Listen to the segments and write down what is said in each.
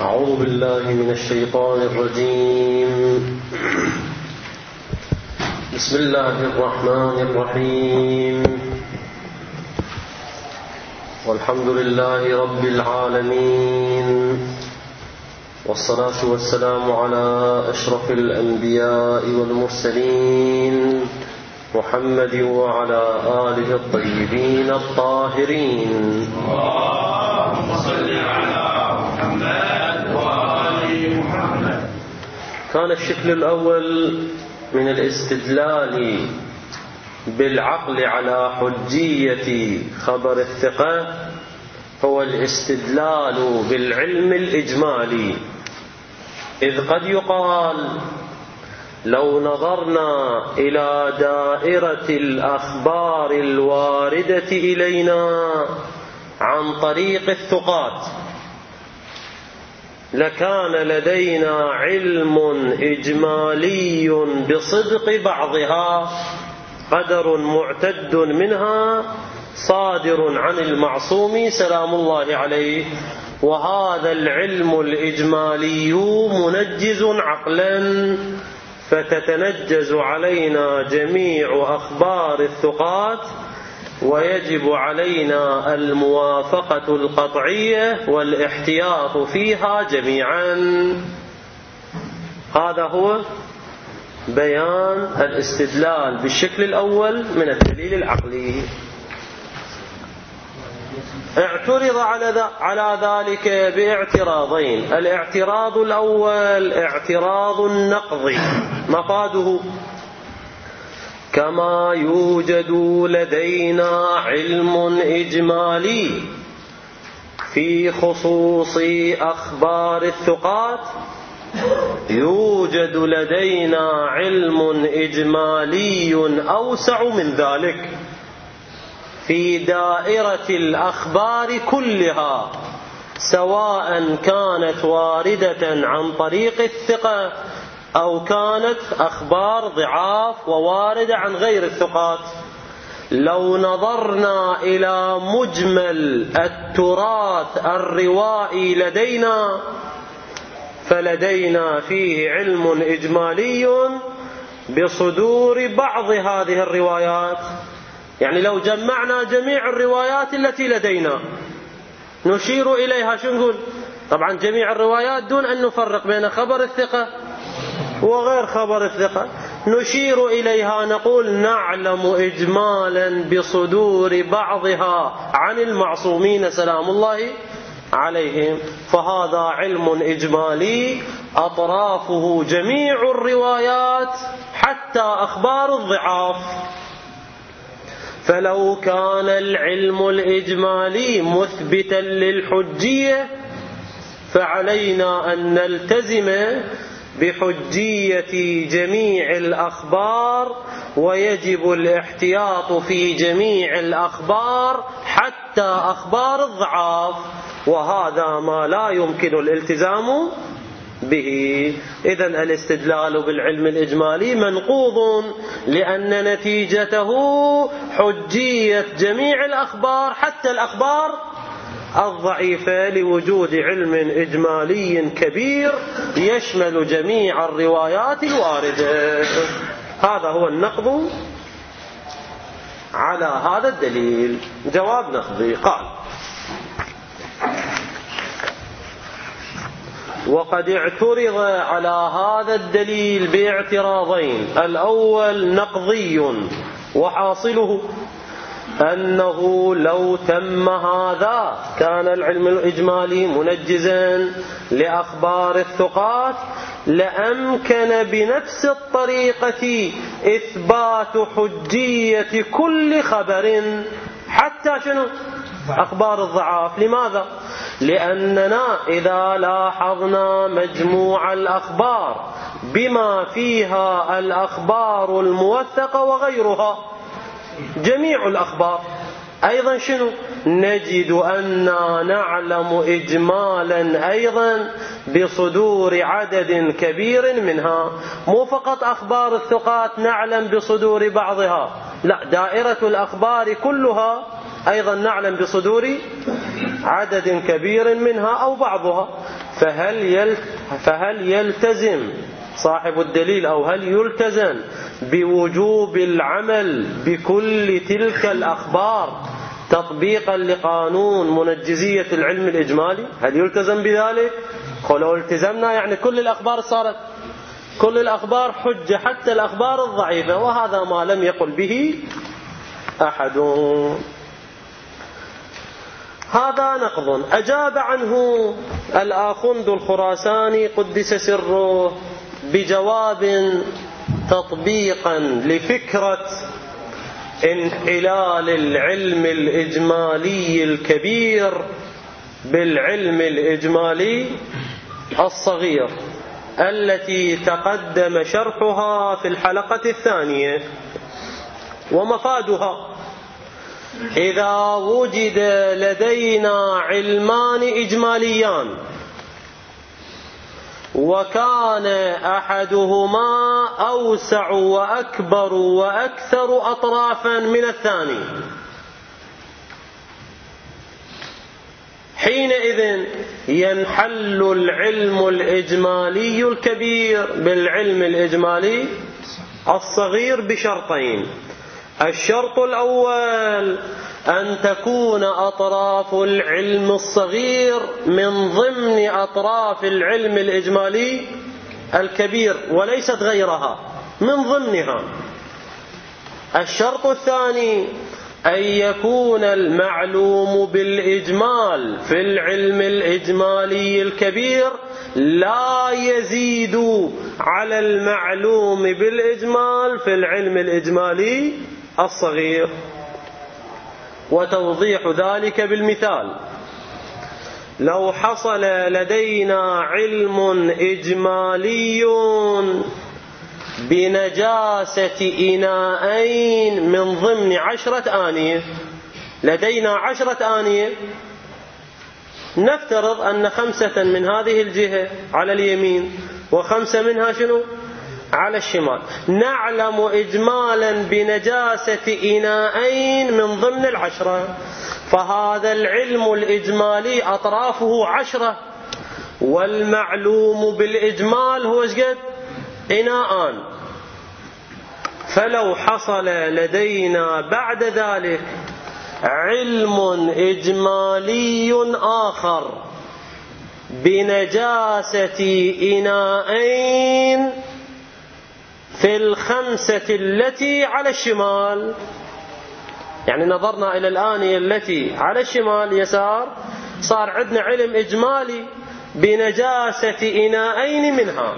أعوذ بالله من الشيطان الرجيم. بسم الله الرحمن الرحيم. والحمد لله رب العالمين، والصلاة والسلام على أشرف الأنبياء والمرسلين محمد وعلى آله الطيبين الطاهرين. اللهم صل على محمد وآل محمد. كان الشكل الأول من الاستدلال بالعقل على حجية خبر الثقة هو الاستدلال بالعلم الإجمالي، إذ قد يقال لو نظرنا إلى دائرة الأخبار الواردة إلينا عن طريق الثقات لكان لدينا علم إجمالي بصدق بعضها، قدر معتد منها صادر عن المعصوم سلام الله عليه، وهذا العلم الإجمالي منجز عقلا، فتتنجز علينا جميع أخبار الثقات، ويجب علينا الموافقة القطعية والاحتياط فيها جميعا. هذا هو بيان الاستدلال بالشكل الأول من الدليل العقلي. اعترض على ذلك باعتراضين. الاعتراض الأول اعتراض النقض، مفاده: كما يوجد لدينا علم إجمالي في خصوص أخبار الثقات، يوجد لدينا علم إجمالي أوسع من ذلك في دائرة الأخبار كلها، سواء كانت واردة عن طريق الثقة أو كانت أخبار ضعاف وواردة عن غير الثقات. لو نظرنا إلى مجمل التراث الروائي لدينا فلدينا فيه علم إجمالي بصدور بعض هذه الروايات. يعني لو جمعنا جميع الروايات التي لدينا نشير إليها، شو نقول؟ طبعا جميع الروايات دون أن نفرق بين خبر الثقة وغير خبر الثقة، نشير إليها نقول نعلم إجمالا بصدور بعضها عن المعصومين سلام الله عليهم، فهذا علم إجمالي أطرافه جميع الروايات حتى أخبار الضعاف. فلو كان العلم الإجمالي مثبتا للحجية فعلينا أن نلتزم بحجية جميع الأخبار، ويجب الاحتياط في جميع الأخبار حتى أخبار الضعاف، وهذا ما لا يمكن الالتزام به. إذن الاستدلال بالعلم الإجمالي منقوض، لأن نتيجته حجية جميع الأخبار حتى الأخبار الضعيفة، لوجود علم إجمالي كبير يشمل جميع الروايات الواردة. هذا هو النقض على هذا الدليل. جواب نقضي: قال: وقد اعترض على هذا الدليل باعتراضين. الأول نقضي، وحاصله أنه لو تم هذا كان العلم الإجمالي منجزا لأخبار الثقات، لأمكن بنفس الطريقة إثبات حجية كل خبر حتى شنو؟ أخبار الضعاف. لماذا؟ لأننا إذا لاحظنا مجموع الأخبار بما فيها الأخبار الموثقة وغيرها، جميع الأخبار أيضا شنو؟ نجد أننا نعلم إجمالا أيضا بصدور عدد كبير منها، مو فقط أخبار الثقات نعلم بصدور بعضها، لا، دائرة الأخبار كلها أيضا نعلم بصدور عدد كبير منها أو بعضها. فهل يلتزم صاحب الدليل أو هل يلتزم بوجوب العمل بكل تلك الأخبار تطبيقا لقانون منجزية العلم الإجمالي؟ هل يلتزم بذلك؟ ولو التزمنا يعني كل الأخبار صارت كل الأخبار حجة حتى الأخبار الضعيفة، وهذا ما لم يقل به أحد. هذا نقض أجاب عنه الآخوند الخراساني قدس سره بجواب تطبيقا لفكرة انحلال العلم الإجمالي الكبير بالعلم الإجمالي الصغير التي تقدم شرحها في الحلقة الثانية. ومفادها: إذا وجد لدينا علمان إجماليان وكان أحدهما أوسع وأكبر وأكثر أطرافا من الثاني، حينئذ ينحل العلم الإجمالي الكبير بالعلم الإجمالي الصغير بشرطين: الشرط الأول أن تكون أطراف العلم الصغير من ضمن أطراف العلم الإجمالي الكبير وليست غيرها، من ضمنها. الشرط الثاني أن يكون المعلوم بالإجمال في العلم الإجمالي الكبير لا يزيد على المعلوم بالإجمال في العلم الإجمالي الصغير. وتوضيح ذلك بالمثال: لو حصل لدينا علم إجمالي بنجاسة إناءين من ضمن 10 آنية، لدينا 10 آنية، نفترض أن 5 من هذه الجهة على اليمين و5 منها شنو؟ على الشمال. نعلم إجمالا بنجاسة إناءين من ضمن 10، فهذا العلم الإجمالي أطرافه 10، والمعلوم بالإجمال هو شقد؟ إناءان. فلو حصل لدينا بعد ذلك علم إجمالي آخر بنجاسة إناءين في 5 التي على الشمال، يعني نظرنا إلى الآنية التي على الشمال يسار، صار عندنا علم إجمالي بنجاسة إناءين منها.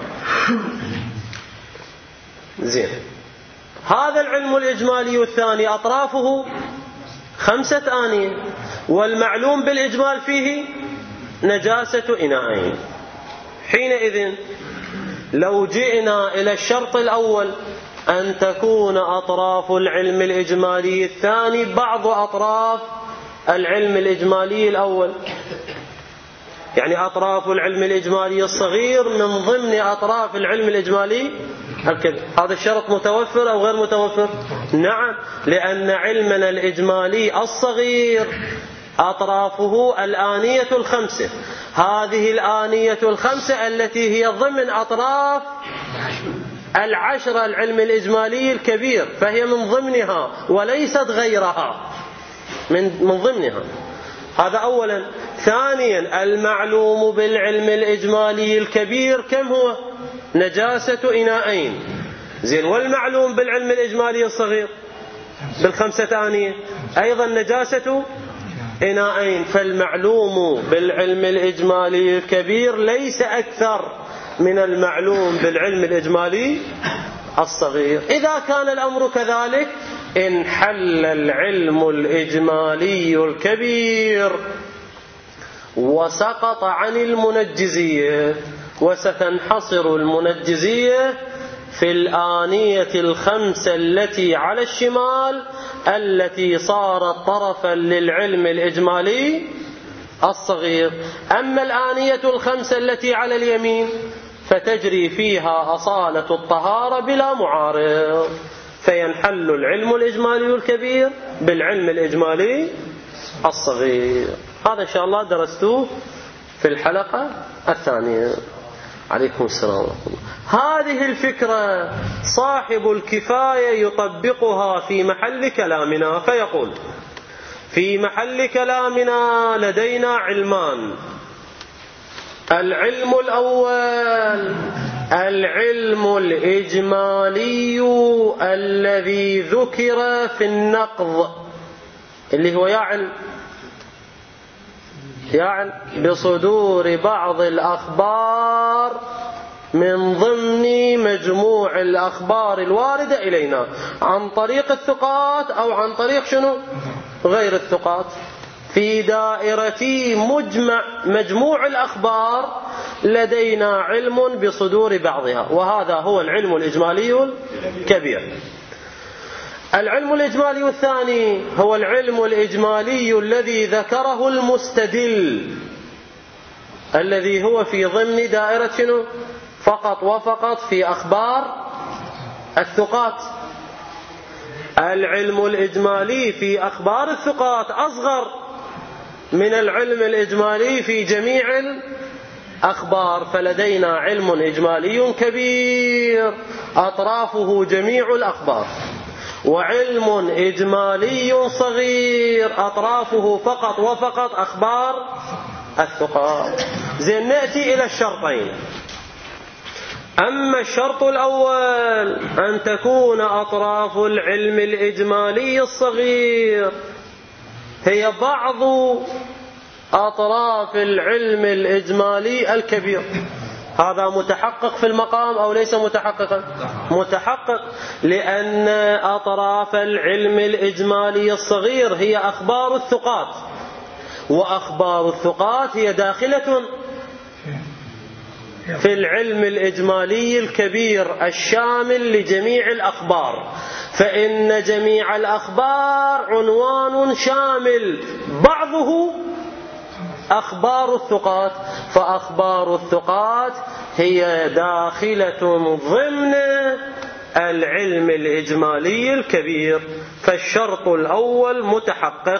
زين، هذا العلم الإجمالي الثاني أطرافه 5 آنية، والمعلوم بالإجمال فيه نجاسة إناءين. حينئذ لو جئنا إلى الشرط الأول أن تكون أطراف العلم الإجمالي الثاني بعض أطراف العلم الإجمالي الأول، يعني أطراف العلم الإجمالي الصغير من ضمن أطراف العلم الإجمالي الكبير، هذا الشرط متوفر أو غير متوفر؟ نعم، لأن علمنا الإجمالي الصغير أطرافه الآنية 5، هذه الآنية 5 التي هي ضمن أطراف 10 العلم الإجمالي الكبير، فهي من ضمنها وليست غيرها، من ضمنها. هذا أولا. ثانيا، المعلوم بالعلم الإجمالي الكبير كم هو؟ نجاسة إناءين. زين، والمعلوم بالعلم الإجمالي الصغير بال5 آنية أيضا نجاسة إناءين. فالمعلوم بالعلم الإجمالي الكبير ليس أكثر من المعلوم بالعلم الإجمالي الصغير. إذا كان الأمر كذلك انحل العلم الإجمالي الكبير وسقط عن المنجزية، وستنحصر المنجزية في الآنية 5 التي على الشمال التي صارت طرفا للعلم الإجمالي الصغير. أما الآنية 5 التي على اليمين فتجري فيها أصالة الطهارة بلا معارض، فينحل العلم الإجمالي الكبير بالعلم الإجمالي الصغير. هذا إن شاء الله درستوه في الحلقة الثانية. عليكم السلام ورحمة الله. هذه الفكرة صاحب الكفاية يطبقها في محل كلامنا، فيقول: في محل كلامنا لدينا علمان. العلم الأول العلم الإجمالي الذي ذكر في النقض، اللي هو يعني بصدور بعض الأخبار من ضمن مجموع الأخبار الواردة إلينا عن طريق الثقات أو عن طريق شنو؟ غير الثقات. في دائرة مجموع الأخبار لدينا علم بصدور بعضها، وهذا هو العلم الإجمالي الكبير. العلم الإجمالي الثاني هو العلم الإجمالي الذي ذكره المستدل، الذي هو في ضمن دائرة شنو؟ فقط وفقط في أخبار الثقات. العلم الإجمالي في أخبار الثقات أصغر من العلم الإجمالي في جميع الأخبار، فلدينا علم إجمالي كبير أطرافه جميع الأخبار، وعلم إجمالي صغير أطرافه فقط وفقط أخبار الثقات. زين، نأتي إلى الشرطين. أما الشرط الأول أن تكون أطراف العلم الإجمالي الصغير هي بعض أطراف العلم الإجمالي الكبير. هذا متحقق في المقام أو ليس متحققا؟ متحقق، لأن أطراف العلم الإجمالي الصغير هي أخبار الثقات، وأخبار الثقات هي داخلة في العلم الإجمالي الكبير الشامل لجميع الأخبار، فإن جميع الأخبار عنوان شامل بعضه أخبار الثقات، فأخبار الثقات هي داخلة ضمن العلم الإجمالي الكبير، فالشرط الأول متحقق.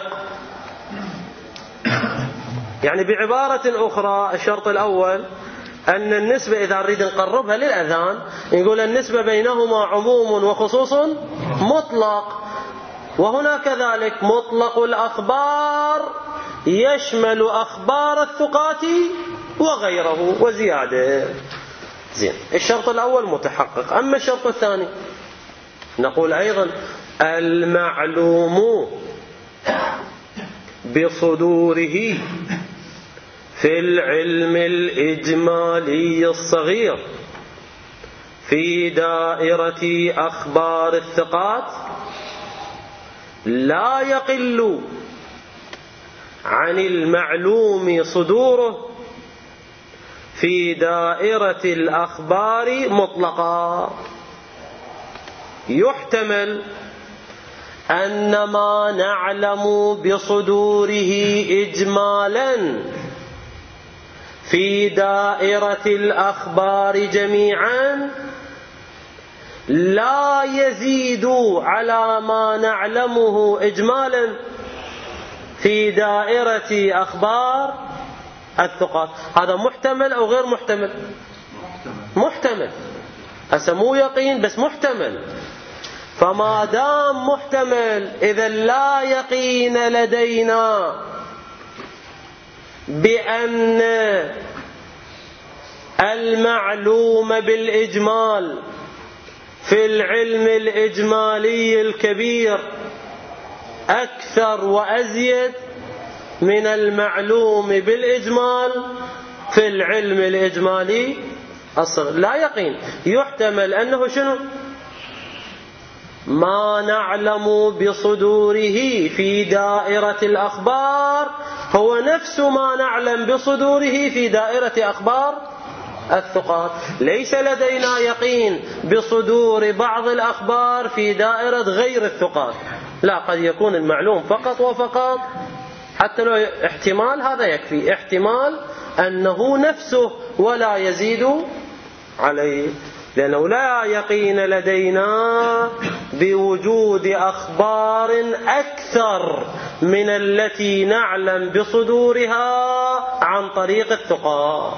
يعني بعبارة أخرى الشرط الأول أن النسبة إذا نريد نقربها للأذان نقول النسبة بينهما عموم وخصوص مطلق، وهنا كذلك مطلق الأخبار يشمل أخبار الثقات وغيره وزيادة. زين، الشرط الأول متحقق. أما الشرط الثاني نقول أيضا المعلوم بصدوره في العلم الإجمالي الصغير في دائرة أخبار الثقات لا يقل عن المعلوم صدوره في دائرة الأخبار مطلقا. يحتمل أن ما نعلم بصدوره إجمالا في دائرة الأخبار جميعا لا يزيد على ما نعلمه إجمالا في دائرة أخبار الثقات. هذا محتمل أو غير محتمل؟ محتمل. هسه مو يقين بس محتمل. فما دام محتمل إذا لا يقين لدينا بأن المعلوم بالإجمال في العلم الإجمالي الكبير أكثر وأزيد من المعلوم بالإجمال في العلم الإجمالي الصغير. لا يقين. يحتمل أنه شنو؟ ما نعلم بصدوره في دائرة الأخبار هو نفس ما نعلم بصدوره في دائرة أخبار الثقات. ليس لدينا يقين بصدور بعض الأخبار في دائرة غير الثقات، لا، قد يكون المعلوم فقط وفقط، حتى لو احتمال هذا يكفي، احتمال أنه نفسه ولا يزيد عليه. لأنه لا يقين لدينا بوجود أخبار أكثر من التي نعلم بصدورها عن طريق الثقات.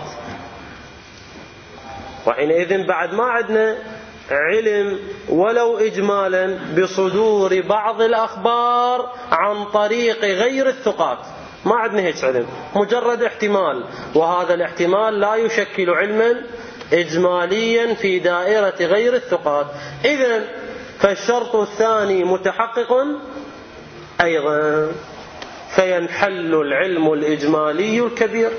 وحينئذ بعد ما عندنا علم ولو إجمالا بصدور بعض الأخبار عن طريق غير الثقات، ما عندنا هيك علم، مجرد احتمال، وهذا الاحتمال لا يشكل علما إجماليا في دائرة غير الثقات. إذن فالشرط الثاني متحقق أيضا، فينحل العلم الإجمالي الكبير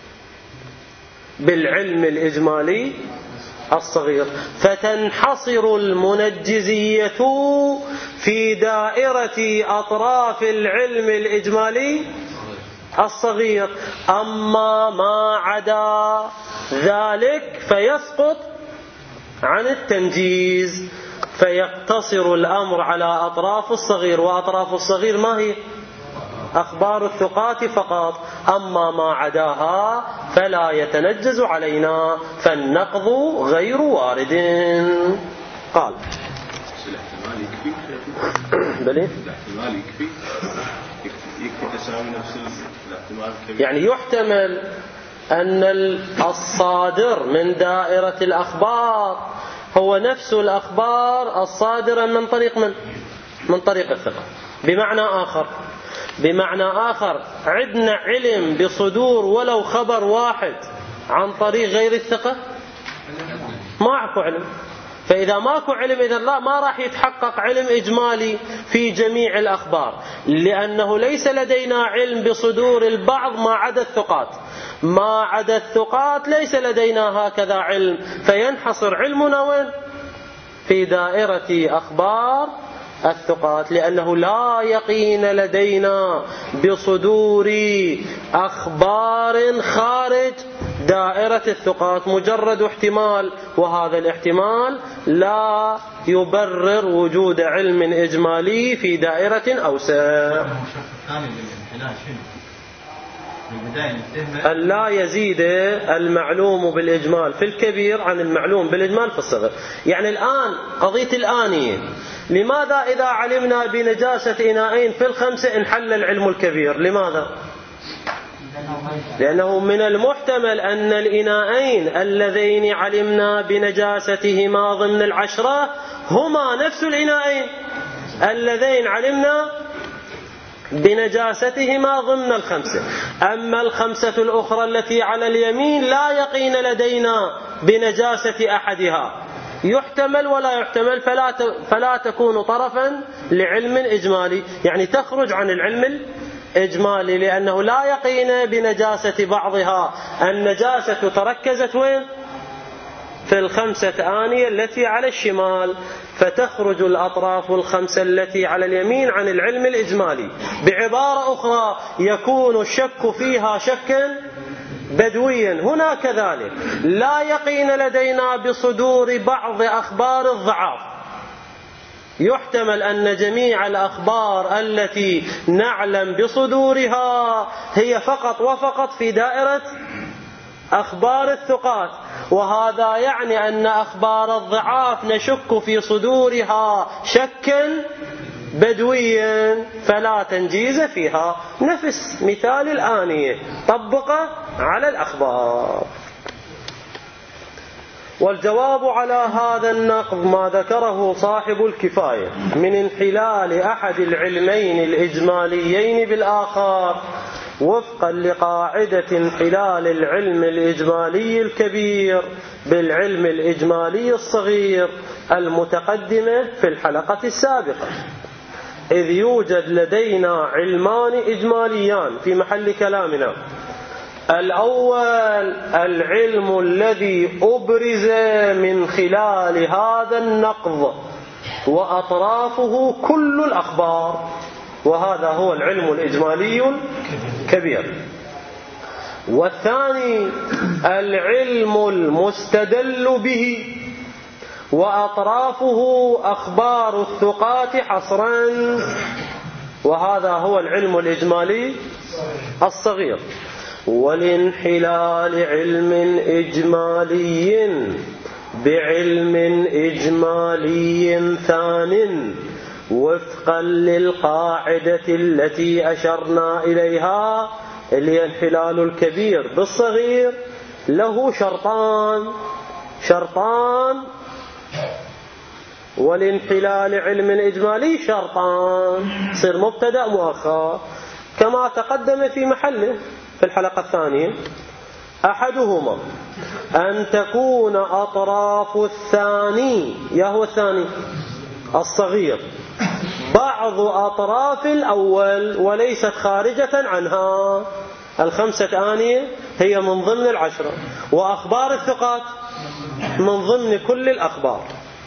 بالعلم الإجمالي الصغير، فتنحصر المنجزية في دائرة أطراف العلم الإجمالي الصغير. أما ما عدا ذلك فيسقط عن التنجيز، فيقتصر الأمر على أطراف الصغير، وأطراف الصغير ما هي؟ أخبار الثقات فقط. أما ما عداها فلا يتنجز علينا، فالنقض غير وارد. قال الاحتمال يكفي؟ بلي؟ الاحتمال يكفي تساوي نفس الاحتمال الكبير. يعني يحتمل أن الصادر من دائرة الأخبار هو نفس الأخبار الصادرة من طريق من طريق الثقة. بمعنى آخر عندنا علم بصدور ولو خبر واحد عن طريق غير الثقة، ما أكو علم. فإذا ماكو علم إذن لا، ما راح يتحقق علم إجمالي في جميع الأخبار، لأنه ليس لدينا علم بصدور البعض ما عدا الثقات. ما عدا الثقات ليس لدينا هكذا علم، فينحصر علمنا وين؟ في دائرة أخبار الثقات، لأنه لا يقين لدينا بصدور أخبار خارج دائرة الثقات، مجرد احتمال، وهذا الاحتمال لا يبرر وجود علم إجمالي في دائرة أوسع. أن لا يزيد المعلوم بالإجمال في الكبير عن المعلوم بالإجمال في الصغير. يعني الآن قضية الآنية، لماذا إذا علمنا بنجاسة إناءين في الخمسة انحل العلم الكبير؟ لماذا؟ لأنه من المحتمل أن الإناءين اللذين علمنا بنجاستهما ضمن العشرة هما نفس الإناءين اللذين علمنا بنجاستهما ضمن الخمسة. أما الخمسة الأخرى التي على اليمين لا يقين لدينا بنجاسة أحدها، يحتمل ولا يحتمل، فلا تكون طرفا لعلم إجمالي، يعني تخرج عن العلم الإجمالي، لأنه لا يقين بنجاسة بعضها. النجاسة تركزت وين؟ في الخمسة آنية التي على الشمال، فتخرج الأطراف الخمسة التي على اليمين عن العلم الإجمالي. بعبارة أخرى يكون الشك فيها شكا بدويا. هنا كذلك لا يقين لدينا بصدور بعض أخبار الضعاف، يحتمل أن جميع الأخبار التي نعلم بصدورها هي فقط وفقط في دائرة أخبار الثقات، وهذا يعني أن أخبار الضعاف نشك في صدورها شكا بدويا فلا تنجيز فيها. نفس مثال الآنية طبقه على الأخبار. والجواب على هذا النقض ما ذكره صاحب الكفاية من انحلال أحد العلمين الإجماليين بالآخر، وفقا لقاعدة انحلال العلم الإجمالي الكبير بالعلم الإجمالي الصغير المتقدمة في الحلقة السابقة. إذ يوجد لدينا علمان إجماليان في محل كلامنا. الأول العلم الذي أبرز من خلال هذا النقض وأطرافه كل الأخبار، وهذا هو العلم الإجمالي الكبير. والثاني العلم المستدل به وأطرافه أخبار الثقات حصرا، وهذا هو العلم الإجمالي الصغير. ولانحلال علم إجمالي بعلم إجمالي ثان وفقا للقاعدة التي أشرنا إليها، اللي هي انحلال الكبير بالصغير له شرطان والانحلال علم إجمالي شرطان، يصير مبتدأ مؤخر كما تقدم في محله في الحلقة الثانية. أحدهما أن تكون أطراف الثاني، هو الثاني الصغير، بعض أطراف الأول وليست خارجة عنها. الخمسة آنية هي من ضمن العشرة، وأخبار الثقات من ضمن كل الأخبار.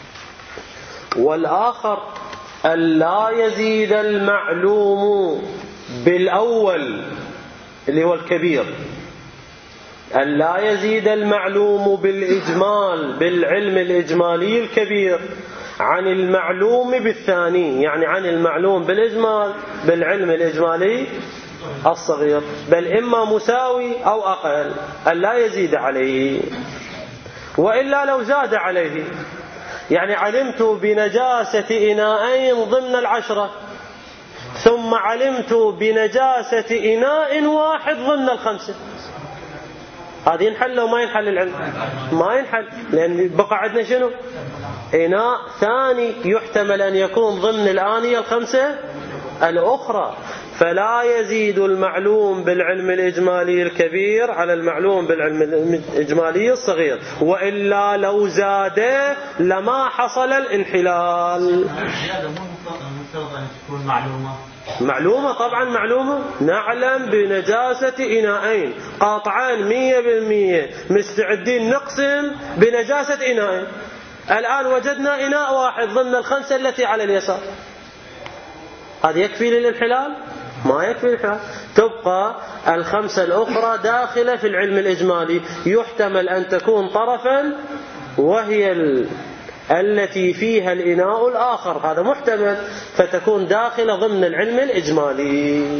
والآخر ألا يزيد المعلوم بالأول اللي هو الكبير، ألا يزيد المعلوم بالإجمال بالعلم الإجمالي الكبير عن المعلوم بالثاني، يعني عن المعلوم بالإجمال بالعلم الإجمالي الصغير، بل إما مساوي أو أقل، ألا يزيد عليه. وإلا لو زاد عليه، يعني علمت بنجاسة إناءين ضمن العشرة ثم علمت بنجاسة إناء واحد ضمن الخمسة، هذه ينحل وما ينحل العلم؟ ما ينحل، لأن بقى عندنا شنو؟ إناء ثاني يحتمل أن يكون ضمن الآنية الخمسة الأخرى، فلا يزيد المعلوم بالعلم الإجمالي الكبير على المعلوم بالعلم الإجمالي الصغير، وإلا لو زاد لما حصل الانحلال. الزيادة مو مفترض أن تكون معلومة طبعا معلومة. نعلم بنجاسة إناءين قاطعان 100%، مستعدين نقسم بنجاسة إناءين. الآن وجدنا إناء واحد ضمن الخمسة التي على اليسار، هذا يكفي للانحلال؟ ما يكفي للانحلال. تبقى الخمسة الأخرى داخلة في العلم الإجمالي، يحتمل أن تكون طرفا وهي التي فيها الإناء الآخر، هذا محتمل، فتكون داخلة ضمن العلم الإجمالي.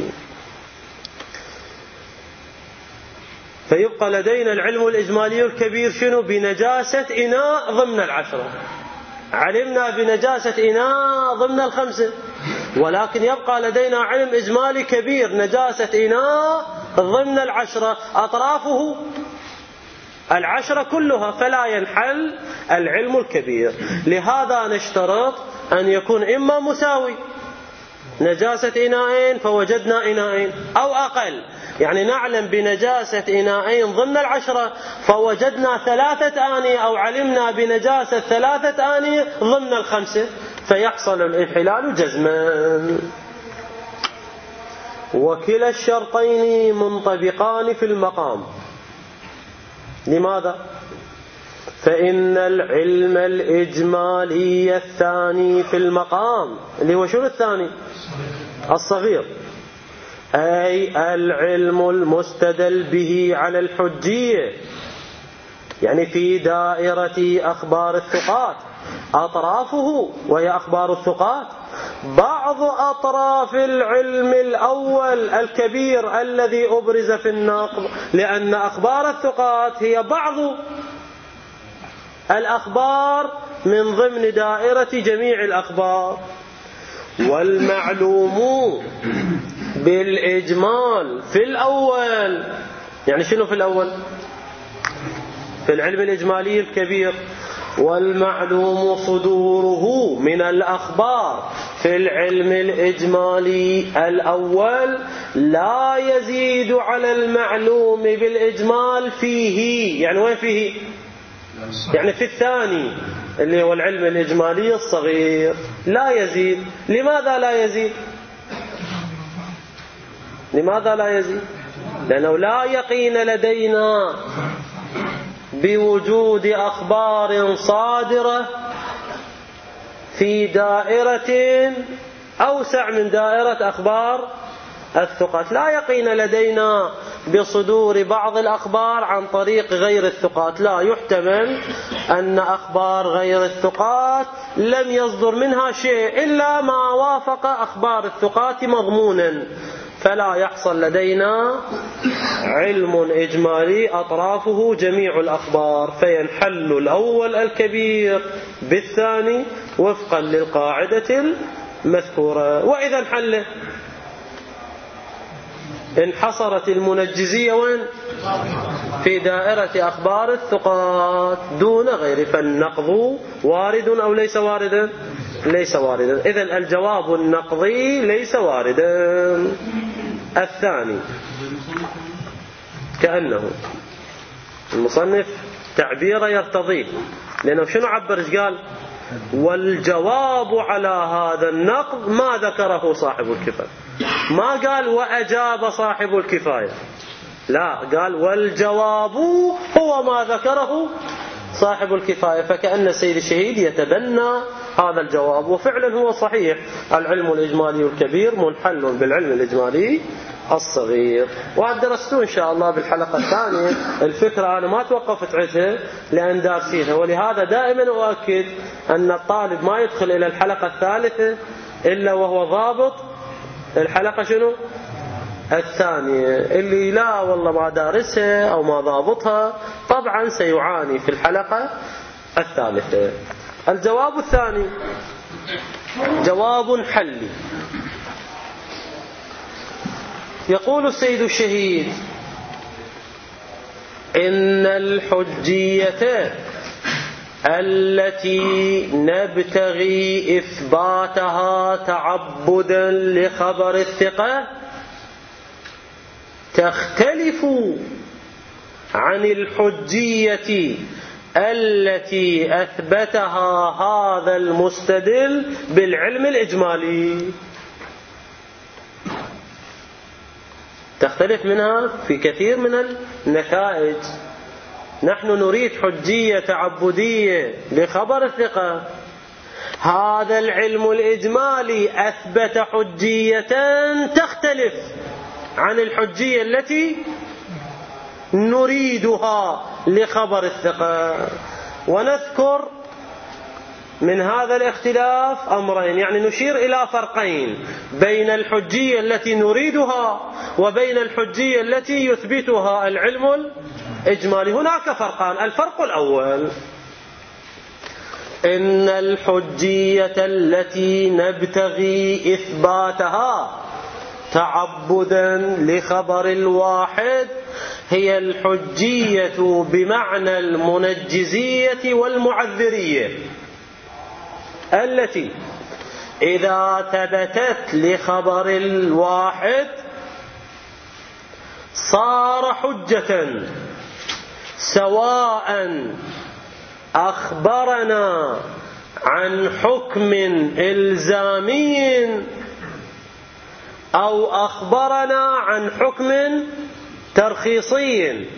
فيبقى لدينا العلم الإجمالي الكبير شنو؟ بنجاسة إناء ضمن العشرة، علمنا بنجاسة إناء ضمن الخمسة، ولكن يبقى لدينا علم إجمالي كبير نجاسة إناء ضمن العشرة أطرافه العشرة كلها، فلا ينحل العلم الكبير. لهذا نشترط أن يكون إما مساوي، نجاسة إناءين فوجدنا إناءين، أو أقل، يعني نعلم بنجاسة إناءين ضمن العشرة فوجدنا 3 آنية، أو علمنا بنجاسة 3 آنية ضمن الخمسة، فيحصل الانحلال جزما. وكلا الشرطين منطبقان في المقام. لماذا؟ فإن العلم الإجمالي الثاني في المقام اللي هو شنو الثاني؟ الصغير، أي العلم المستدل به على الحجية، يعني في دائرة أخبار الثقات أطرافه وهي أخبار الثقات بعض أطراف العلم الأول الكبير الذي أبرز في النقض، لأن أخبار الثقات هي بعض الأخبار من ضمن دائرة جميع الأخبار. والمعلوم بالإجمال في الأول، يعني شنو في الأول؟ في العلم الإجمالي الكبير. والمعلوم صدوره من الأخبار في العلم الإجمالي الأول لا يزيد على المعلوم بالإجمال فيه، يعني وين فيه؟ يعني في الثاني اللي هو العلم الإجمالي الصغير لا يزيد. لماذا لا يزيد؟ لماذا لا يزيد؟ لأنه لا يقين لدينا بوجود أخبار صادرة في دائرة أوسع من دائرة أخبار الثقات. لا يقين لدينا بصدور بعض الأخبار عن طريق غير الثقات، لا، يحتمل أن أخبار غير الثقات لم يصدر منها شيء إلا ما وافق أخبار الثقات مضمونا، فلا يحصل لدينا علم إجمالي أطرافه جميع الأخبار، فينحل الأول الكبير بالثاني وفقا للقاعدة المذكورة. وإذا انحل انحصرت المنجزية وين؟ في دائرة أخبار الثقات دون غير، فالنقض وارد أو ليس واردا؟ ليس واردا. إذن الجواب النقضي ليس واردا. الثاني كأنه المصنف تعبير يرتضيه، لأنه شنو عبر؟ إيش قال؟ والجواب على هذا النقض ما ذكره صاحب الكفاية. ما قال وأجاب صاحب الكفاية، لا، قال والجواب هو ما ذكره صاحب الكفاية. فكأن السيد الشهيد يتبنى هذا الجواب، وفعلا هو صحيح. العلم الإجمالي الكبير منحل بالعلم الإجمالي الصغير. وهدرستوه إن شاء الله بالحلقة الثانية. الفكرة أنا ما توقفت عندها لأن دارسينها، ولهذا دائما أؤكد أن الطالب ما يدخل إلى الحلقة الثالثة إلا وهو ضابط الحلقة شنو؟ الثانية. اللي لا والله ما دارسها أو ما ضابطها طبعا سيعاني في الحلقة الثالثة. الجواب الثاني جواب حلي. يقول السيد الشهيد: إن الحجية التي نبتغي إثباتها تعبدا لخبر الثقة تختلف عن الحجية التي أثبتها هذا المستدل بالعلم الإجمالي. تختلف منها في كثير من النتائج. نحن نريد حجية تعبدية لخبر الثقة، هذا العلم الإجمالي أثبت حجية تختلف عن الحجية التي نريدها لخبر الثقة. ونذكر من هذا الاختلاف أمرين، يعني نشير إلى فرقين بين الحجية التي نريدها وبين الحجية التي يثبتها العلم الإجمالي. هناك فرقان. الفرق الأول: إن الحجية التي نبتغي إثباتها تعبدا لخبر الواحد هي الحجية بمعنى المنجزية والمعذرية، التي إذا ثبتت لخبر الواحد صار حجة، سواء أخبرنا عن حكم إلزامي أو أخبرنا عن حكم ترخيصي.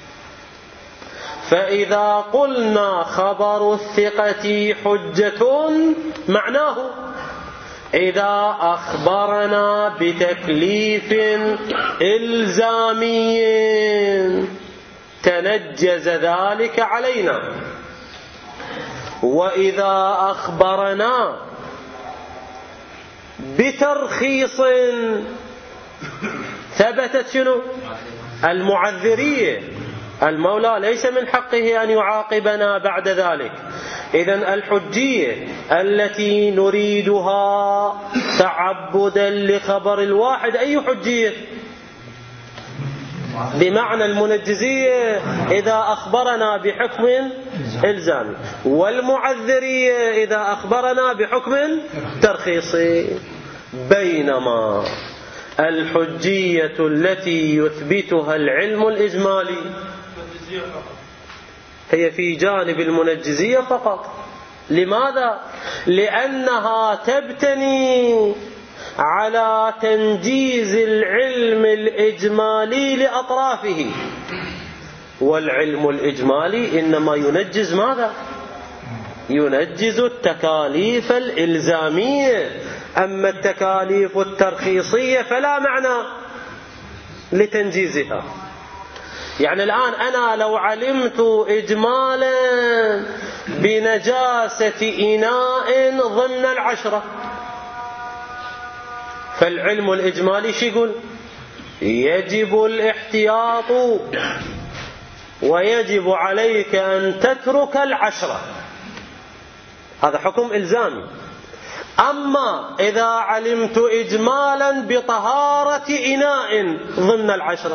فإذا قلنا خبر الثقة حجة معناه إذا أخبرنا بتكليف إلزامي تنجز ذلك علينا، وإذا أخبرنا بترخيص ثبتت شنو؟ المعذرية. المولى ليس من حقه أن يعاقبنا بعد ذلك. إذن الحجية التي نريدها تعبدا لخبر الواحد أي حجية؟ بمعنى المنجزية إذا أخبرنا بحكم إلزامي، والمعذرية إذا أخبرنا بحكم ترخيصي. بينما الحجية التي يثبتها العلم الإجمالي هي في جانب المنجزية فقط. لماذا؟ لأنها تبتني على تنجيز العلم الإجمالي لأطرافه، والعلم الإجمالي إنما ينجز ماذا؟ ينجز التكاليف الإلزامية، أما التكاليف الترخيصية فلا معنى لتنجيزها. يعني الآن أنا لو علمت إجمالا بنجاسة إناء ضمن 10، فالعلم الإجمالي شو يقول؟ يجب الاحتياط ويجب عليك أن تترك 10. هذا حكم إلزامي. أما إذا علمت إجمالا بطهارة إناء ضمن 10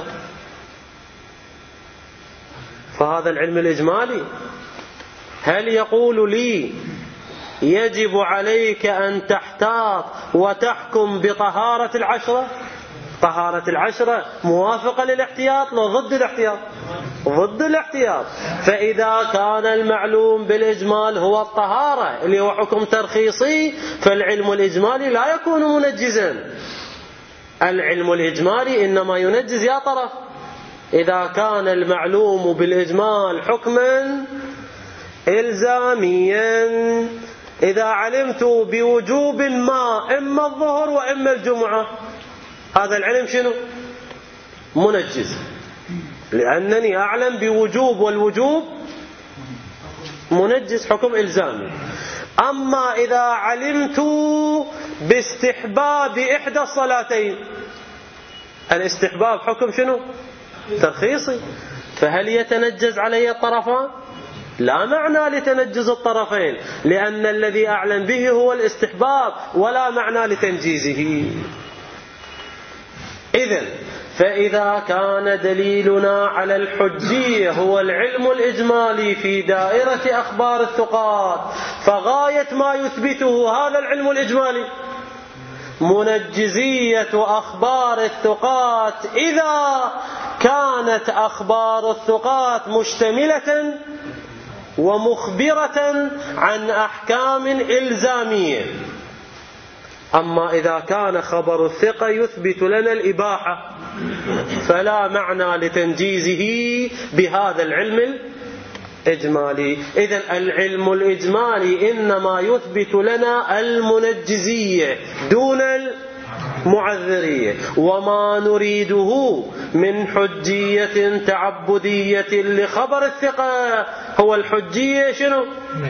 فهذا العلم الإجمالي هل يقول لي يجب عليك أن تحتاط وتحكم بطهارة 10؟ طهارة 10 موافقة للاحتياط لو ضد الاحتياط؟ ضد الاحتياط. فإذا كان المعلوم بالإجمال هو الطهارة اللي هو حكم ترخيصي فالعلم الإجمالي لا يكون منجزا. العلم الإجمالي إنما ينجز يا طرف إذا كان المعلوم بالإجمال حكما إلزاميا. إذا علمت بوجوب ما إما الظهر وإما الجمعة هذا العلم شنو؟ منجز، لأنني أعلم بوجوب والوجوب منجز حكم إلزامي. أما إذا علمت باستحباب إحدى الصلاتين الاستحباب حكم شنو؟ ترخيصي، فهل يتنجز علي الطرفان؟ لا معنى لتنجز الطرفين لأن الذي أعلم به هو الاستحباب ولا معنى لتنجيزه. إذن فإذا كان دليلنا على الحجية هو العلم الإجمالي في دائرة أخبار الثقات فغاية ما يثبته هذا العلم الإجمالي منجزية أخبار الثقات إذا كانت أخبار الثقات مشتملة ومخبرة عن أحكام إلزامية. أما إذا كان خبر الثقة يثبت لنا الإباحة فلا معنى لتنجيزه بهذا العلم الإجمالي. إذن العلم الإجمالي إنما يثبت لنا المنجزية دون المعذرية. وما نريده من حجية تعبدية لخبر الثقة هو الحجية شنو؟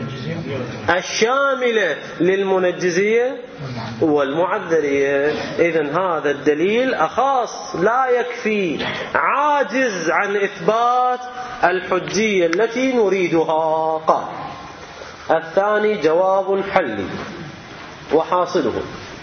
الشاملة للمنجزية والمعذرية. إذن هذا الدليل أخاص لا يكفي، عاجز عن إثبات الحجية التي نريدها. قال الثاني جواب حلي وحاصله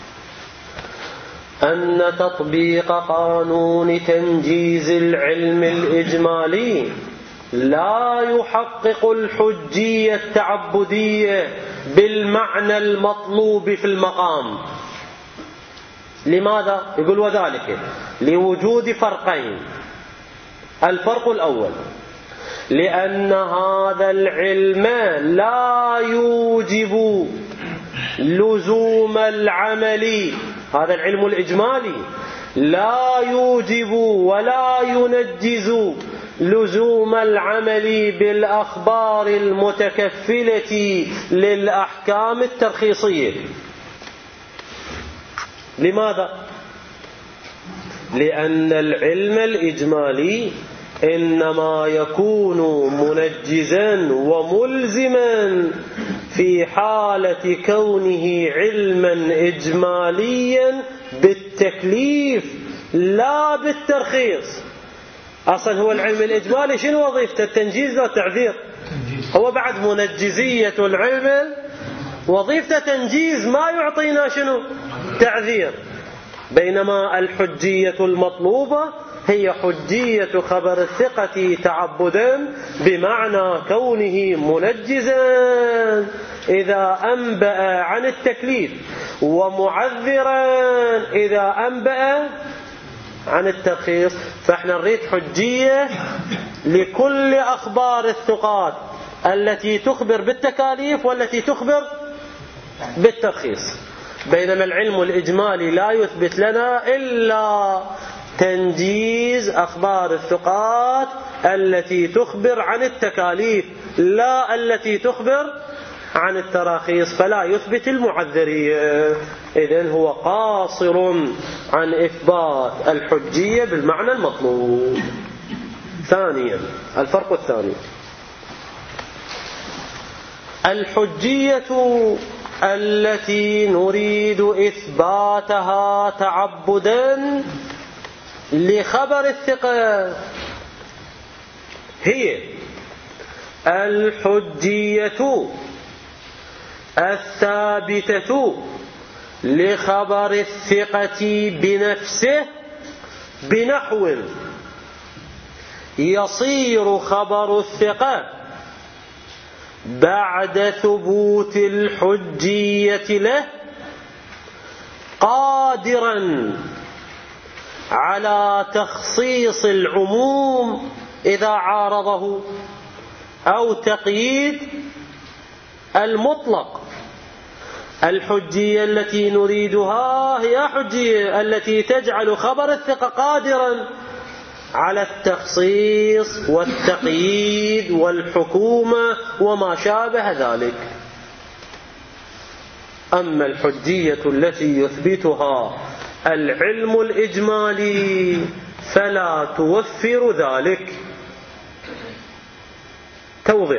أن تطبيق قانون تنجيز العلم الإجمالي لا يحقق الحجية التعبدية بالمعنى المطلوب في المقام. لماذا؟ يقول وذلك لوجود فرقين. الفرق الأول لأن هذا العلم لا يوجب لزوم العمل، هذا العلم الإجمالي لا يوجب ولا ينجز لزوم العمل بالأخبار المتكفلة للأحكام الترخيصية. لماذا؟ لأن العلم الإجمالي إنما يكون منجزا وملزما في حالة كونه علما إجماليا بالتكليف لا بالترخيص. أصلا هو العلم الإجمالي شنو وظيفته؟ التنجيز لا تعذير. هو بعد منجزية العلم وظيفته تنجيز، ما يعطينا شنو؟ تعذير. بينما الحجية المطلوبة هي حجية خبر الثقة تعبدا بمعنى كونه منجزا إذا أنبأ عن التكليف ومعذرا إذا أنبأ عن الترخيص. فإحنا نريد حجية لكل أخبار الثقات التي تخبر بالتكاليف والتي تخبر بالترخيص. بينما العلم الإجمالي لا يثبت لنا إلا تنجيز أخبار الثقات التي تخبر عن التكاليف لا التي تخبر عن التراخيص، فلا يثبت المعذرية. إذن هو قاصر عن إثبات الحجية بالمعنى المطلوب. ثانيا الفرق الثاني الحجية التي نريد إثباتها تعبدا لخبر الثقة هي الحجية الثابتة لخبر الثقة بنفسه بنحو يصير خبر الثقة بعد ثبوت الحجية له قادرا على تخصيص العموم إذا عارضه أو تقييد المطلق. الحجية التي نريدها هي حجية التي تجعل خبر الثقة قادرا على التخصيص والتقييد والحكومة وما شابه ذلك. أما الحجية التي يثبتها العلم الإجمالي فلا توفر ذلك. توضيح: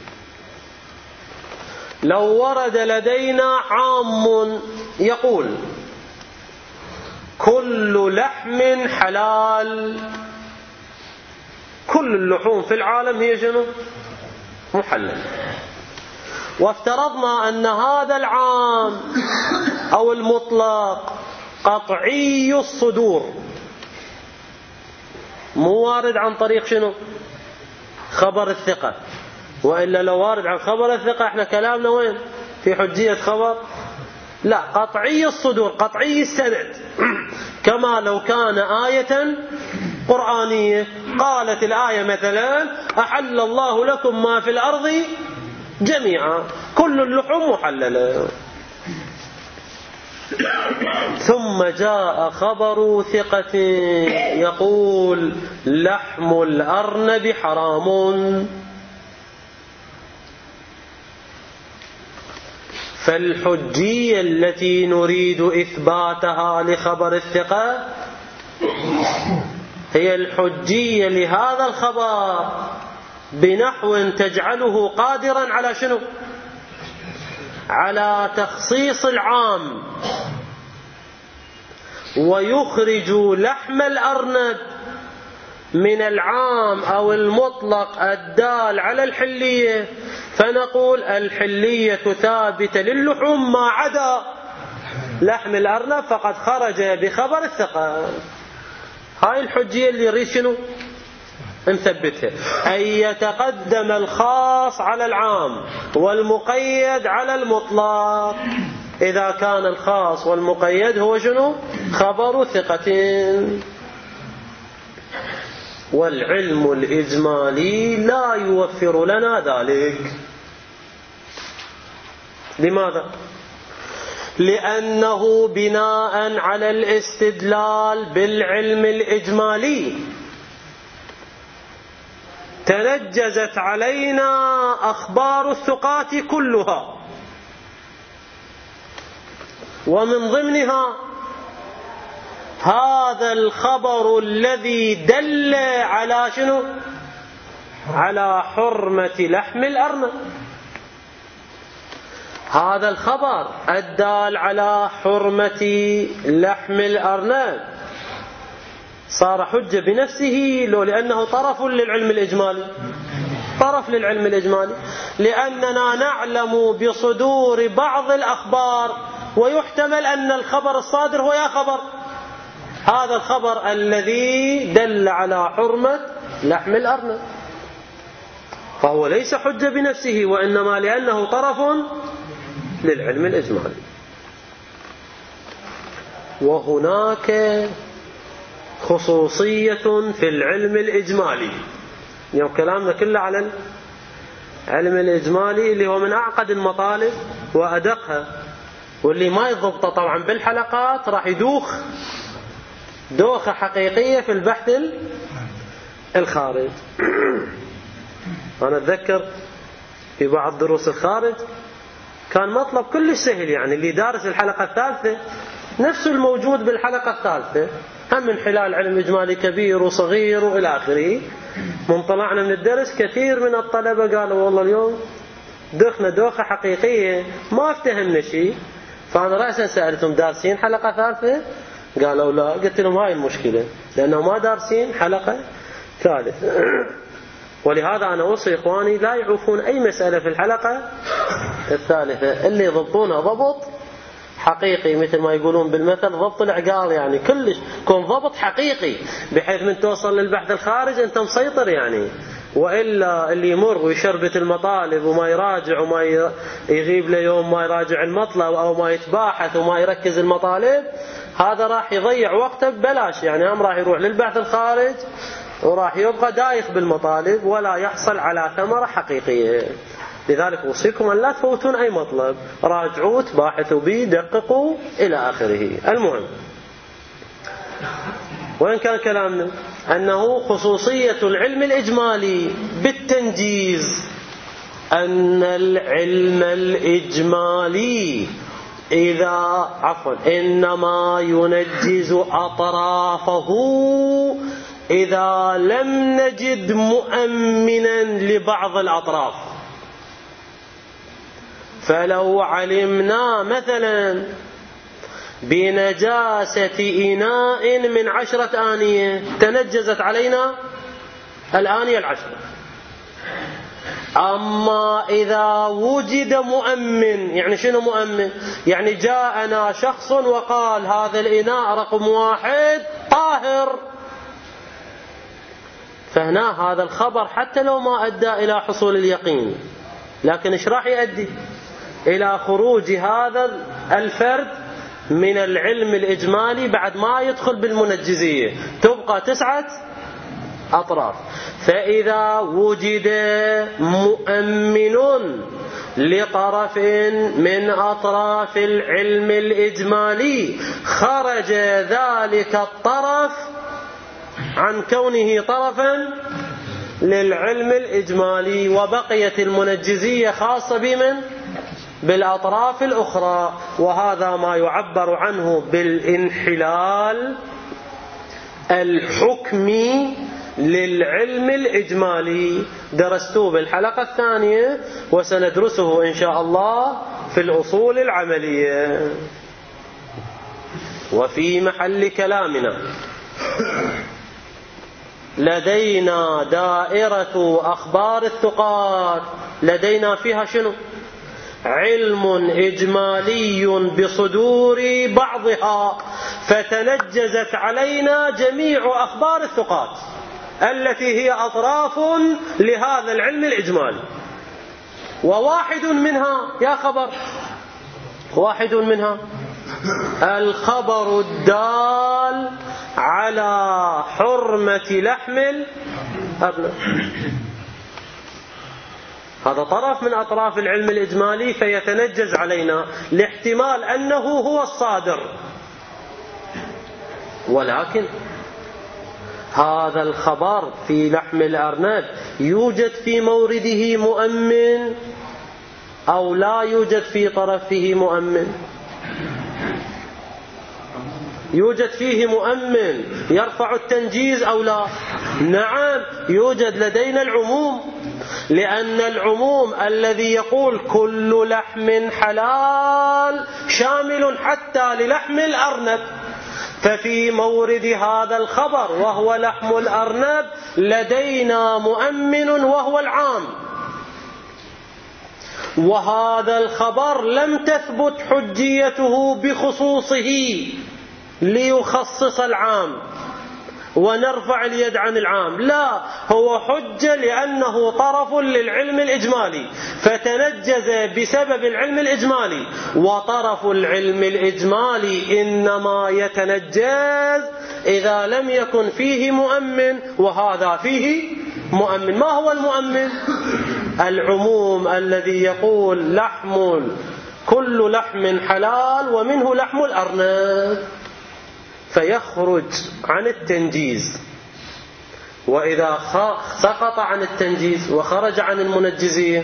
لو ورد لدينا عام يقول كل لحم حلال، كل اللحوم في العالم هي شنو؟ محلل. وافترضنا أن هذا العام أو المطلق قطعي الصدور، مو وارد عن طريق شنو؟ خبر الثقة. وإلا لو وارد عن خبر الثقة احنا كلامنا وين؟ في حجية خبر؟ لا، قطعي الصدور، قطعي السند. كما لو كان آية قرآنية، قالت الآية مثلا أحل الله لكم ما في الأرض جميعا، كل اللحوم محللة. ثم جاء خبر ثقة يقول لحم الأرنب حرام، فالحجية التي نريد إثباتها لخبر الثقة هي الحجية لهذا الخبر بنحو تجعله قادرا على شنو؟ على تخصيص العام، ويخرج لحم الأرنب من العام أو المطلق الدال على الحلية، فنقول الحلية ثابتة للحوم ما عدا لحم الأرنب فقد خرج بخبر الثقة. هاي الحجية اللي يريد شنو؟ نثبتها، أن يتقدم الخاص على العام والمقيد على المطلق إذا كان الخاص والمقيد هو شنو؟ خبر ثقة. والعلم الإجمالي لا يوفر لنا ذلك. لماذا؟ لأنه بناء على الاستدلال بالعلم الإجمالي تنجزت علينا أخبار الثقات كلها، ومن ضمنها هذا الخبر الذي دل على شنو؟ على حرمة لحم الأرنب. هذا الخبر الدال على حرمة لحم الأرنب صار حجة بنفسه لو لأنه طرف للعلم الإجمالي، طرف للعلم الإجمالي، لأننا نعلم بصدور بعض الأخبار ويحتمل أن الخبر الصادر هو يا خبر هذا الخبر الذي دل على حرمة لحم الأرنب، فهو ليس حجة بنفسه وإنما لأنه طرف للعلم الإجمالي. وهناك خصوصية في العلم الإجمالي، اليوم كلامنا كله على العلم الإجمالي اللي هو من أعقد المطالب وأدقها، واللي ما يضبطه طبعا بالحلقات راح يدوخ دوخة حقيقية في البحث الخارج. أنا أتذكر في بعض دروس الخارج كان مطلب كلش سهل، يعني اللي دارس الحلقة الثالثة نفس الموجود بالحلقة الثالثة، هم من خلال علم إجمالي كبير وصغير وإلى آخره. من طلعنا من الدرس كثير من الطلبة قالوا والله اليوم دخنا دوخة حقيقية ما افتهمنا شيء. فأنا رأسا سألتهم دارسين حلقة ثالثة؟ قالوا لا، قلت لهم هاي المشكلة، لأنه ما دارسين حلقة ثالثة. ولهذا أنا أوصي إخواني لا يعوفون أي مسألة في الحلقة الثالثة، اللي يضبطونها ضبط حقيقي، مثل ما يقولون بالمثل ضبط العقال، يعني كلش كون ضبط حقيقي، بحيث من توصل للبحث الخارج أنت مسيطر يعني. وإلا اللي يمر ويشربت المطالب وما يراجع وما يغيب له يوم ما يراجع المطلب أو ما يتباحث وما يركز المطالب، هذا راح يضيع وقته ببلاش، يعني هم راح يروح للبحث الخارج وراح يبقى دايخ بالمطالب ولا يحصل على ثمرة حقيقية. لذلك أوصيكم أن لا تفوتون أي مطلب، راجعوا تباحثوا به دققوا إلى آخره. المهم، وإن كان كلامنا أنه خصوصية العلم الإجمالي بالتنجيز أن العلم الإجمالي إنما ينجز أطرافه إذا لم نجد مؤمنا لبعض الأطراف. فلو علمنا مثلا بنجاسة إناء من 10 آنية تنجزت علينا الآنية 10، أما إذا وجد مؤمن، يعني شنو مؤمن؟ يعني جاءنا شخص وقال هذا الإناء رقم 1 طاهر، فهنا هذا الخبر حتى لو ما أدى إلى حصول اليقين، لكن إيش راح يؤدي؟ إلى خروج هذا الفرد من العلم الإجمالي بعد ما يدخل بالمنجزية، تبقى 9 أطراف. فإذا وجد مؤمن لطرف من أطراف العلم الإجمالي خرج ذلك الطرف عن كونه طرفا للعلم الإجمالي، وبقيت المنجزية خاصة بمن؟ بالأطراف الأخرى. وهذا ما يعبر عنه بالانحلال الحكمي للعلم الإجمالي، درستوه بالحلقة الثانية وسندرسه إن شاء الله في الأصول العملية. وفي محل كلامنا لدينا دائرة أخبار الثقات، لدينا فيها شنو؟ علم إجمالي بصدور بعضها، فتنجزت علينا جميع أخبار الثقات التي هي أطراف لهذا العلم الإجمالي. وواحد منها، يا خبر، واحد منها الخبر الدال على حرمة لحم الأرنب، هذا طرف من أطراف العلم الإجمالي، فيتنجز علينا لاحتمال أنه هو الصادر. ولكن هذا الخبر في لحم الأرنب يوجد في مورده مؤمن أو لا يوجد في طرفه مؤمن؟ يوجد فيه مؤمن يرفع التنجيز أو لا؟ نعم، يوجد لدينا العموم، لأن العموم الذي يقول كل لحم حلال شامل حتى للحم الأرنب، ففي مورد هذا الخبر وهو لحم الأرنب لدينا مؤمن وهو العام. وهذا الخبر لم تثبت حجيته بخصوصه ليخصص العام ونرفع اليد عن العام، لا، هو حجة لأنه طرف للعلم الإجمالي فتنجز بسبب العلم الإجمالي. وطرف العلم الإجمالي إنما يتنجز إذا لم يكن فيه مؤمن، وهذا فيه مؤمن. ما هو المؤمن؟ العموم الذي يقول كل لحم حلال ومنه لحم الأرنب، فيخرج عن التنجيز. وإذا سقط عن التنجيز وخرج عن المنجزية،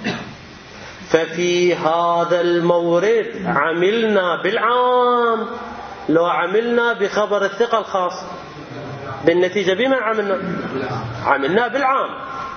ففي هذا المورد عملنا بالعام. لو عملنا بخبر الثقة الخاص بالنتيجة بمن عملنا بالعام.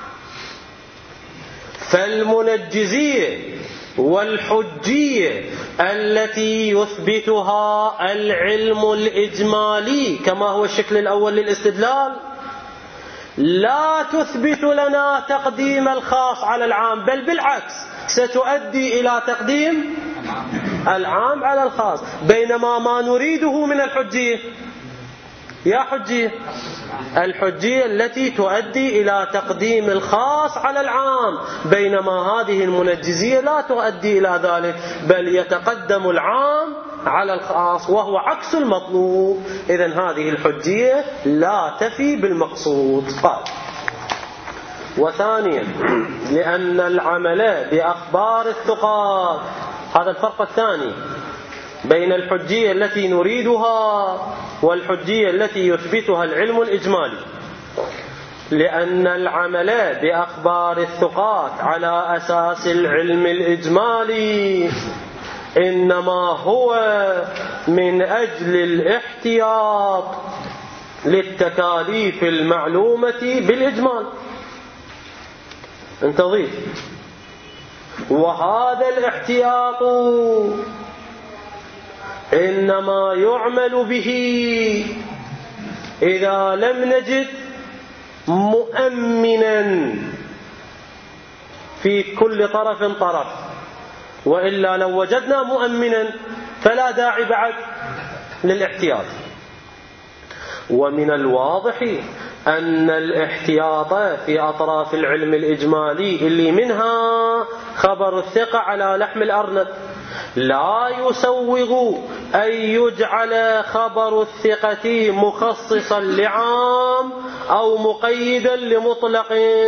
فالمنجزية والحجية التي يثبتها العلم الإجمالي كما هو الشكل الأول للاستدلال لا تثبت لنا تقديم الخاص على العام، بل بالعكس ستؤدي إلى تقديم العام على الخاص. بينما ما نريده من الحجية يا حجية الحجية التي تؤدي إلى تقديم الخاص على العام، بينما هذه المنجزية لا تؤدي إلى ذلك بل يتقدم العام على الخاص وهو عكس المطلوب. إذن هذه الحجية لا تفي بالمقصود. قال: وثانيا لأن العمل بأخبار الثقات، هذا الفرق الثاني بين الحجية التي نريدها والحجية التي يثبتها العلم الإجمالي. لأن العمل بأخبار الثقات على أساس العلم الإجمالي إنما هو من أجل الاحتياط للتكاليف المعلومة بالإجمال. انتظر. وهذا الاحتياط إنما يعمل به إذا لم نجد مؤمنا في كل طرف طرف، وإلا لو وجدنا مؤمنا فلا داعي بعد للاحتياط. ومن الواضح أن الاحتياط في أطراف العلم الإجمالي اللي منها خبر الثقة على لحم الأرنب لا يسوغ أن يجعل خبر الثقة مخصصا لعام أو مقيدا لمطلق.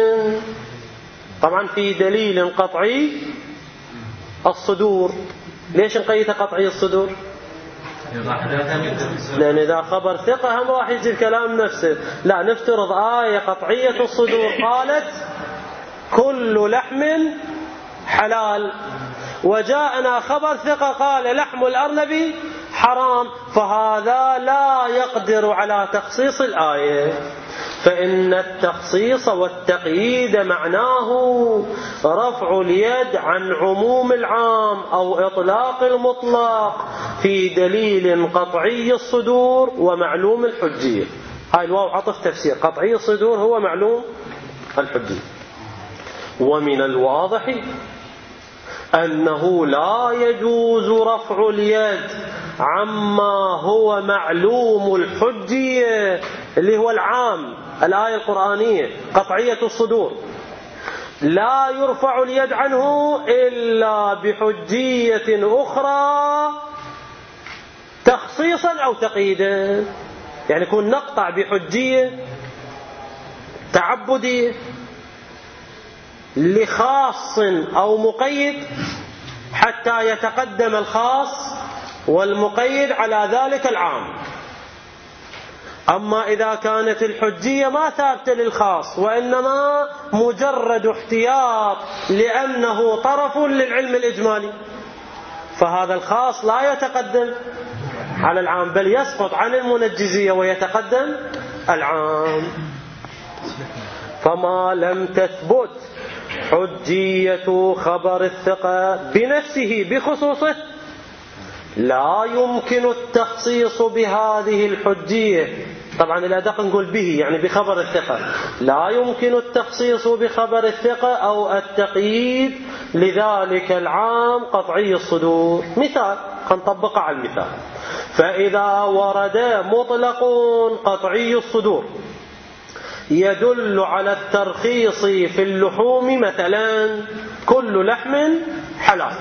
طبعا في دليل قطعي الصدور. ليش نقيدها قطعي الصدور؟ لأن إذا خبر ثقة هم راح يجي الكلام نفسه. لا، نفترض آية قطعية الصدور قالت كل لحم حلال، وجاءنا خبر ثقة قال لحم الأرنب حرام، فهذا لا يقدر على تخصيص الآية. فإن التخصيص والتقييد معناه رفع اليد عن عموم العام أو إطلاق المطلق في دليل قطعي الصدور ومعلوم الحجية. هاي الواو عطف تفسير. قطعي الصدور هو معلوم الحجية. ومن الواضح أنه لا يجوز رفع اليد عما هو معلوم الحجية اللي هو العام، الآية القرآنية قطعية الصدور، لا يرفع اليد عنه إلا بحجية أخرى تخصيصا أو تقييدا. يعني يكون نقطع بحجية تعبدية لخاص أو مقيد حتى يتقدم الخاص والمقيد على ذلك العام. أما إذا كانت الحجية ما ثابتة للخاص وإنما مجرد احتياط لأنه طرف للعلم الإجمالي، فهذا الخاص لا يتقدم على العام بل يسقط عن المنجزية ويتقدم العام. فما لم تثبت حجية خبر الثقة بنفسه بخصوصه لا يمكن التخصيص بهذه الحجية. طبعا الأدق نقول به يعني بخبر الثقة. لا يمكن التخصيص بخبر الثقة أو التقييد لذلك العام قطعي الصدور. مثال نطبق على المثال. فإذا ورد مطلق قطعي الصدور يدل على الترخيص في اللحوم، مثلا كل لحم حلال،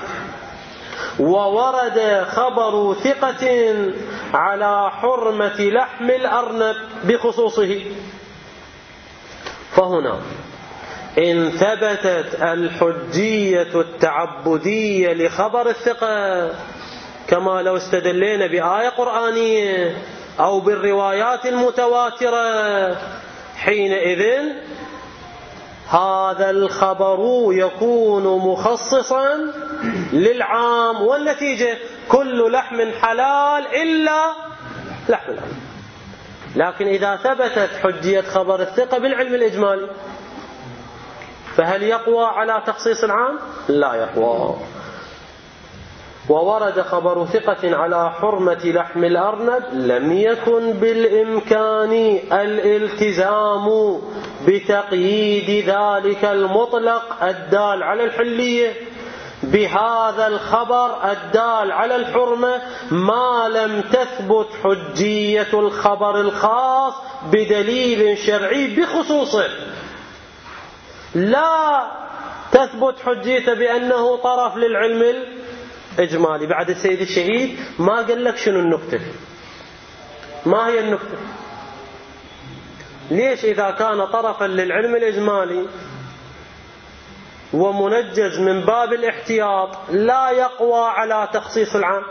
وورد خبر ثقة على حرمة لحم الأرنب بخصوصه، فهنا إن ثبتت الحجية التعبدية لخبر الثقة كما لو استدلينا بآية قرآنية أو بالروايات المتواترة، حينئذ هذا الخبر يكون مخصصا للعام، والنتيجة كل لحم حلال إلا لحم الأرنب. لكن إذا ثبتت حجية خبر الثقة بالعلم الإجمالي فهل يقوى على تخصيص العام؟ لا يقوى. وورد خبر ثقة على حرمة لحم الأرنب لم يكن بالإمكان الالتزام بتقييد ذلك المطلق الدال على الحلية بهذا الخبر الدال على الحرمة ما لم تثبت حجية الخبر الخاص بدليل شرعي بخصوصه. لا تثبت حجيته بأنه طرف للعلم الإجمالي. بعد السيد الشهيد ما قال لك شنو النكتة، ما هي النكتة؟ ليش إذا كان طرفا للعلم الإجمالي ومنجز من باب الاحتياط لا يقوى على تخصيص العام؟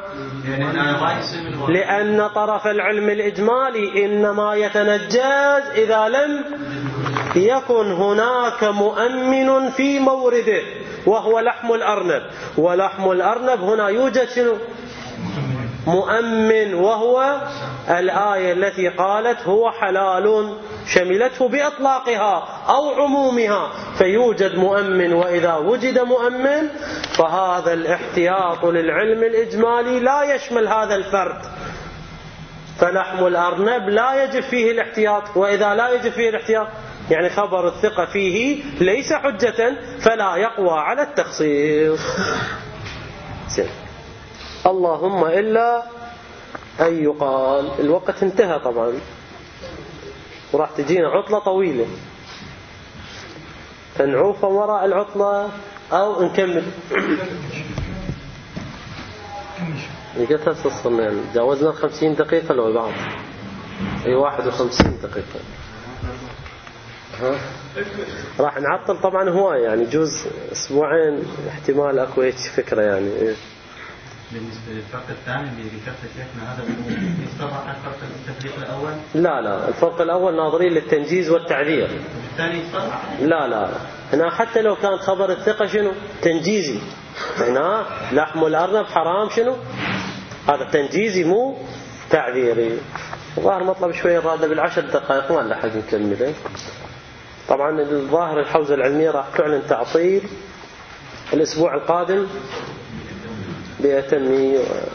لأن طرف العلم الإجمالي إنما يتنجز إذا لم يكن هناك مؤمن في مورده وهو لحم الأرنب. ولحم الأرنب هنا يوجد شنو؟ مؤمن، وهو الآية التي قالت هو حلال شملته بإطلاقها أو عمومها، فيوجد مؤمن. وإذا وجد مؤمن فهذا الاحتياط للعلم الإجمالي لا يشمل هذا الفرد، فلحم الأرنب لا يجب فيه الاحتياط. وإذا لا يجب فيه الاحتياط يعني خبر الثقة فيه ليس حجة فلا يقوى على التخصيص. اللهم إلا أن يقال الوقت انتهى طبعا وراح تجينا عطلة طويلة، فنعوف وراء العطلة أو نكمل. قلت هسه وصلنا يعني جاوزنا 50 دقيقة لو بعض 51 دقيقة. راح نعطل طبعا هواية يعني جوز أسبوعين احتمال أكو هيك فكرة يعني. بالنسبة للفرق الثاني اللي ذكرت شيخنا هذا يصطلح على الفرق التفريق الأول؟ لا الفرق الأول ناظرين للتنجيز والتعذير. الثاني يصطلح؟ لا هنا حتى لو كان خبر الثقة شنو تنجيزي، هنا لحم الأرنب حرام شنو هذا تنجيزي مو تعذيري. الظاهر مطلب شوية هذا بالعشر دقائق ما لحق نكمله. طبعا الظاهر الحوزة العلمية راح تعلن تعطيل الأسبوع القادم بيتم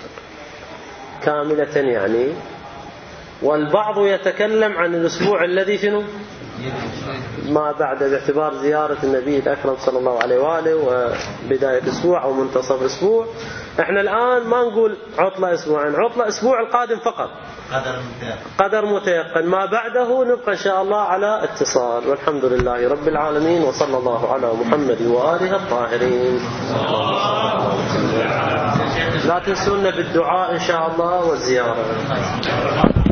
كاملة يعني، والبعض يتكلم عن الأسبوع الذي شنو ما بعد باعتبار زيارة النبي الأكرم صلى الله عليه وآله وبداية أسبوع أو منتصف أسبوع. احنا الآن ما نقول عطلة أسبوعين، عطلة أسبوع القادم فقط قدر متيقن، ما بعده نبقى إن شاء الله على اتصال. والحمد لله رب العالمين وصلى الله على محمد وآله الطاهرين. لا تنسونا بالدعاء إن شاء الله والزيارة.